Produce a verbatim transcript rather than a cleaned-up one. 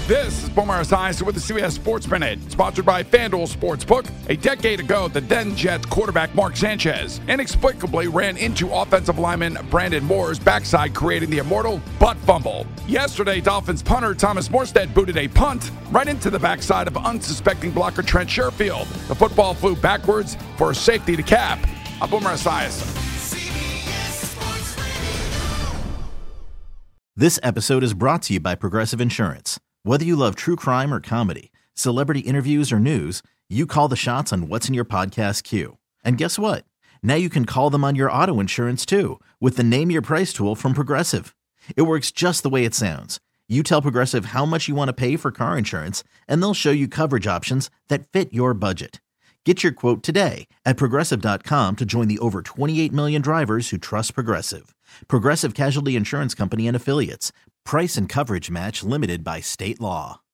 This is Boomer Esiason with the C B S Sports Minute, sponsored by FanDuel Sportsbook. A decade ago, the then Jets quarterback Mark Sanchez inexplicably ran into offensive lineman Brandon Moore's backside, creating the immortal butt fumble. Yesterday, Dolphins punter Thomas Morstead booted a punt right into the backside of unsuspecting blocker Trent Sherfield. The football flew backwards for safety to cap. I'm Boomer Esiason. This episode is brought to you by Progressive Insurance. Whether you love true crime or comedy, celebrity interviews or news, you call the shots on what's in your podcast queue. And guess what? Now you can call them on your auto insurance too with the Name Your Price tool from Progressive. It works just the way it sounds. You tell Progressive how much you want to pay for car insurance, and they'll show you coverage options that fit your budget. Get your quote today at Progressive dot com to join the over twenty-eight million drivers who trust Progressive. Progressive Casualty Insurance Company and Affiliates. Price and coverage match limited by state law.